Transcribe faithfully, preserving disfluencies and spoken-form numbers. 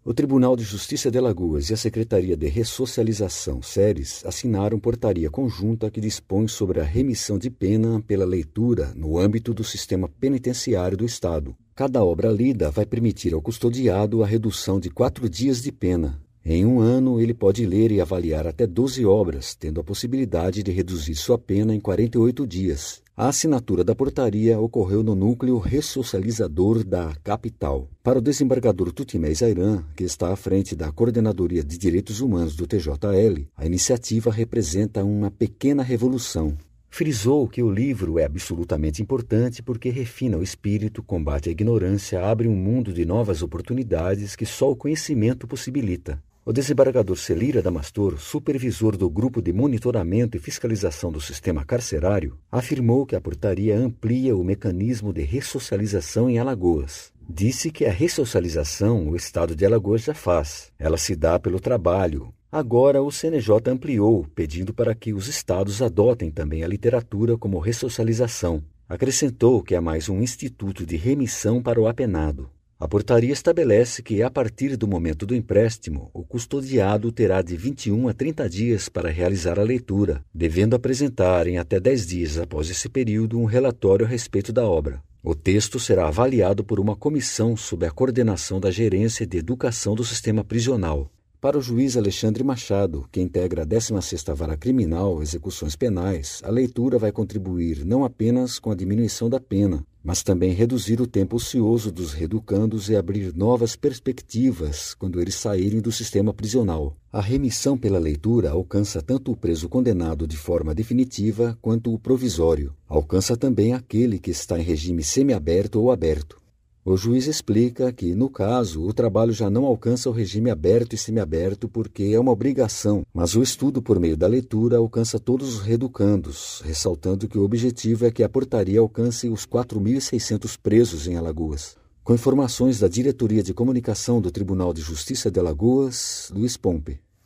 O Tribunal de Justiça de Alagoas e a Secretaria de Ressocialização, SERES, assinaram portaria conjunta que dispõe sobre a remissão de pena pela leitura no âmbito do sistema penitenciário do Estado. Cada obra lida vai permitir ao custodiado a redução de quatro dias de pena. Em um ano, ele pode ler e avaliar até doze obras, tendo a possibilidade de reduzir sua pena em quarenta e oito dias. A assinatura da portaria ocorreu no núcleo ressocializador da capital. Para o desembargador Tutimé Zairan, que está à frente da Coordenadoria de Direitos Humanos do T J L, a iniciativa representa uma pequena revolução. Frisou que o livro é absolutamente importante porque refina o espírito, combate a ignorância, abre um mundo de novas oportunidades que só o conhecimento possibilita. O desembargador Celira Damastor, supervisor do Grupo de Monitoramento e Fiscalização do Sistema Carcerário, afirmou que a portaria amplia o mecanismo de ressocialização em Alagoas. Disse que a ressocialização o Estado de Alagoas já faz. Ela se dá pelo trabalho. Agora o C N J ampliou, pedindo para que os estados adotem também a literatura como ressocialização. Acrescentou que há mais um instituto de remissão para o apenado. A portaria estabelece que, a partir do momento do empréstimo, o custodiado terá de vinte e um a trinta dias para realizar a leitura, devendo apresentar em até dez dias após esse período um relatório a respeito da obra. O texto será avaliado por uma comissão sob a coordenação da Gerência de Educação do Sistema Prisional. Para o juiz Alexandre Machado, que integra a décima sexta Vara Criminal, Execuções Penais, a leitura vai contribuir não apenas com a diminuição da pena, mas também reduzir o tempo ocioso dos reeducandos e abrir novas perspectivas quando eles saírem do sistema prisional. A remissão pela leitura alcança tanto o preso condenado de forma definitiva quanto o provisório. Alcança também aquele que está em regime semiaberto ou aberto. O juiz explica que, no caso, o trabalho já não alcança o regime aberto e semiaberto porque é uma obrigação, mas o estudo por meio da leitura alcança todos os reeducandos, ressaltando que o objetivo é que a portaria alcance os quatro mil e seiscentos presos em Alagoas. Com informações da Diretoria de Comunicação do Tribunal de Justiça de Alagoas, Luiz Pompe.